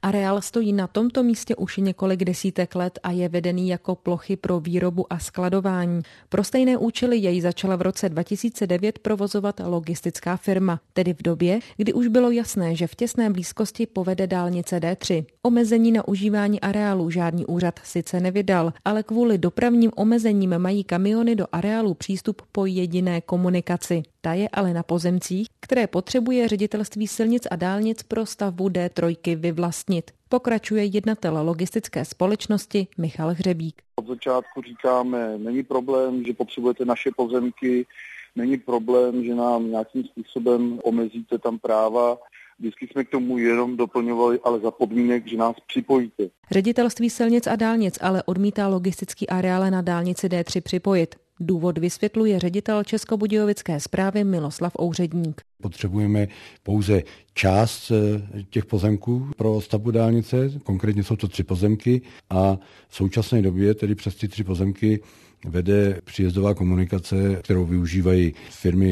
Areál stojí na tomto místě už několik desítek let a je vedený jako plochy pro výrobu a skladování. Pro stejné účely jej začala v roce 2009 provozovat logistická firma, tedy v době, kdy už bylo jasné, že v těsné blízkosti povede dálnice D3. Omezení na užívání areálu žádný úřad sice nevydal, ale kvůli dopravním omezením mají kamiony do areálu přístup po jediné komunikaci. Ta je ale na pozemcích, které potřebuje Ředitelství silnic a dálnic pro stavbu D3 vyvlastnit. Pokračuje jednatel logistické společnosti Michal Hřebík. Od začátku říkáme, není problém, že potřebujete naše pozemky, není problém, že nám nějakým způsobem omezíte tam práva. Vždycky jsme k tomu jenom doplňovali, ale za podmínek, že nás připojíte. Ředitelství silnic a dálnic ale odmítá logistický areál na dálnici D3 připojit. Důvod vysvětluje ředitel Českobudějovické správy Miloslav Ouředník. Potřebujeme pouze část těch pozemků pro stavbu dálnice, konkrétně jsou to 3 pozemky a v současné době tedy přes ty 3 pozemky vede příjezdová komunikace, kterou využívají firmy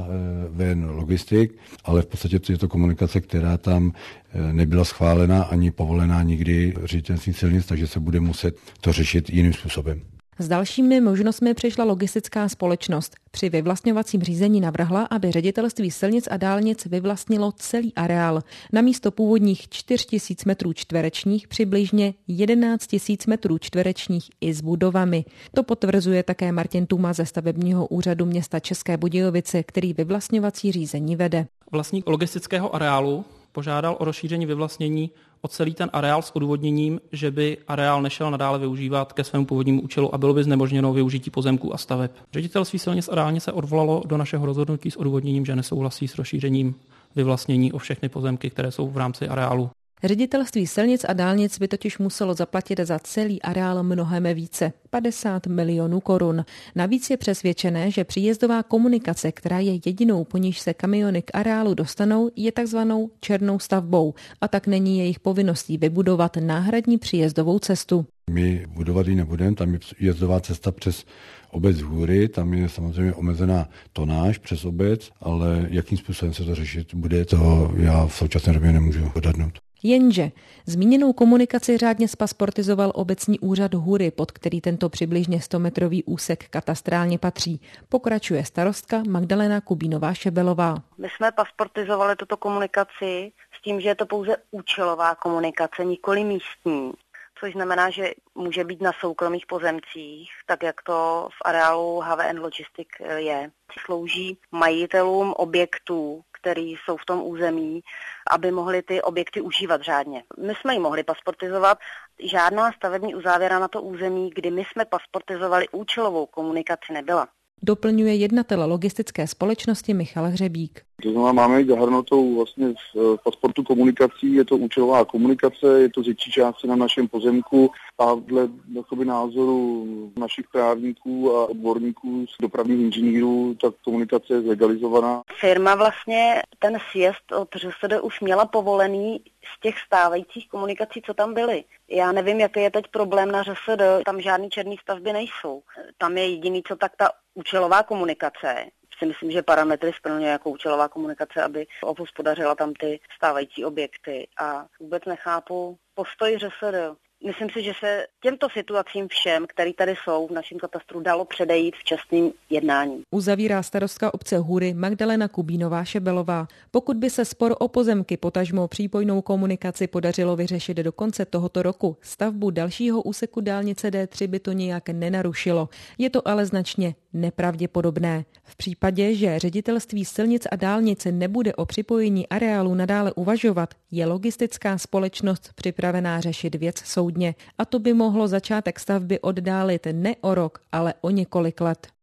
HVN Logistik, ale v podstatě je to komunikace, která tam nebyla schválena ani povolená nikdy Ředitelstvím silnic, takže se bude muset to řešit jiným způsobem. S dalšími možnostmi přišla logistická společnost. Při vyvlastňovacím řízení navrhla, aby Ředitelství silnic a dálnic vyvlastnilo celý areál. Namísto původních 4 000 metrů čtverečních přibližně 11 000 metrů čtverečních i s budovami. To potvrzuje také Martin Tuma ze stavebního úřadu města České Budějovice, který vyvlastňovací řízení vede. Vlastník logistického areálu požádal o rozšíření vyvlastnění o celý ten areál s odůvodněním, že by areál nešel nadále využívat ke svému původnímu účelu a bylo by znemožněno využití pozemků a staveb. Ředitelství silnic a dálnic se odvolalo do našeho rozhodnutí s odůvodněním, že nesouhlasí s rozšířením vyvlastnění o všechny pozemky, které jsou v rámci areálu. Ředitelství silnic a dálnic by totiž muselo zaplatit za celý areál mnohem více, 50 milionů korun. Navíc je přesvědčené, že příjezdová komunikace, která je jedinou, po níž se kamiony k areálu dostanou, je takzvanou černou stavbou a tak není jejich povinností vybudovat náhradní příjezdovou cestu. My budovat ji nebudeme, tam je jezdová cesta přes obec Hůry, tam je samozřejmě omezená tonáž přes obec, ale jakým způsobem se to řešit bude, to já v současné době nemůžu odhadnout. Jenže zmíněnou komunikaci řádně spasportizoval obecní úřad Hůry, pod který tento přibližně 100-metrový úsek katastrálně patří. Pokračuje starostka Magdalena Kubínová-Šebelová. My jsme pasportizovali tuto komunikaci s tím, že je to pouze účelová komunikace, nikoli místní. Což znamená, že může být na soukromých pozemcích, tak jak to v areálu HVN Logistik je. Slouží majitelům objektů, který jsou v tom území, aby mohli ty objekty užívat řádně. My jsme ji mohli pasportizovat, žádná stavební uzávěra na to území, kdy my jsme pasportizovali účelovou komunikaci, nebyla. Doplňuje jednatel logistické společnosti Michal Hřebík. To znamená, máme ji zahrnutou vlastně v pasportu komunikací, je to účelová komunikace, je to větší část na našem pozemku a dle názoru našich právníků a odborníků, dopravních inženýrů, ta komunikace je zlegalizovaná. Firma vlastně ten sjezd od ŘSD už měla povolený z těch stávajících komunikací, co tam byly. Já nevím, jaký je teď problém na ŘSD, tam žádný černý stavby nejsou. Tam je jediný, co tak ta účelová komunikace. Si myslím, že parametry splňuje jako účelová komunikace, aby obhospodařila tam ty stávající objekty. A vůbec nechápu postoj ŘSD. Myslím si, že se těmto situacím všem, které tady jsou v našem katastru, dalo předejít včasným jednáním. Uzavírá starostka obce Hůry Magdalena Kubínová-Šebelová. Pokud by se spor o pozemky, potažmo přípojnou komunikaci podařilo vyřešit do konce tohoto roku, stavbu dalšího úseku dálnice D3 by to nijak nenarušilo. Je to ale značně nepravděpodobné. V případě, že Ředitelství silnic a dálnice nebude o připojení areálu nadále uvažovat, je logistická společnost připravená řešit věc soudně. A to by mohlo začátek stavby oddálit ne o rok, ale o několik let.